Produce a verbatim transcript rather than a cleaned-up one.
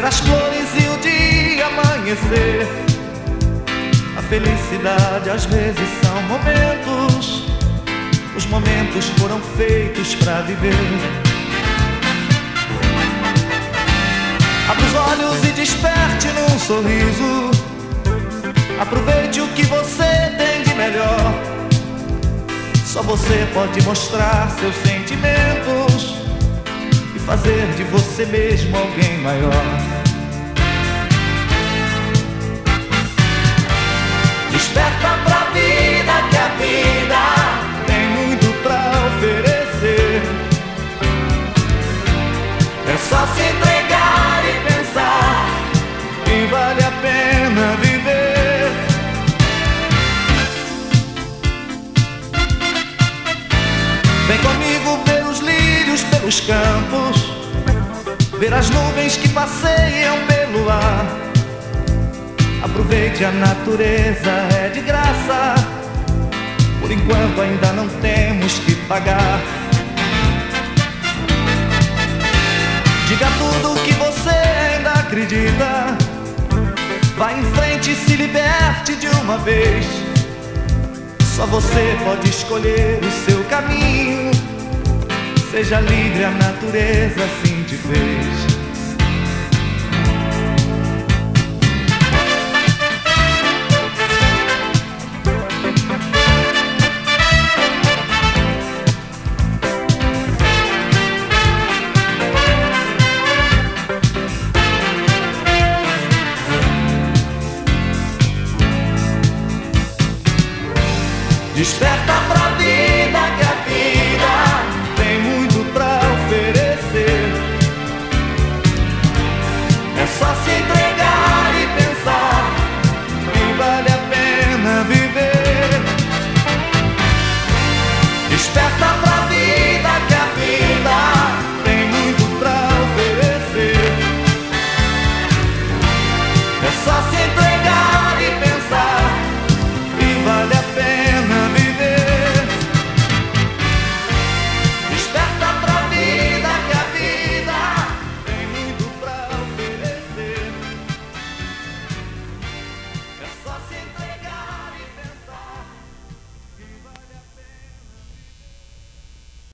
ver as flores e o dia amanhecer. A felicidade às vezes são momentos, os momentos foram feitos pra viver. Abra os olhos e desperte num sorriso. Aproveite o que você tem de melhor. Só você pode mostrar seus sentimentos e fazer de você mesmo alguém maior. Desperta pra vida, que a vida tem muito pra oferecer. É só se entregar e pensar que vale a pena viver. Vem comigo ver os lírios pelos campos, ver as nuvens que passeiam pelo ar. Aproveite a natureza, é de graça. Por enquanto ainda não temos que pagar. Diga tudo o que você ainda acredita. Vá em frente e se liberte de uma vez. Só você pode escolher o seu caminho. Seja livre, a natureza assim te fez. Desperta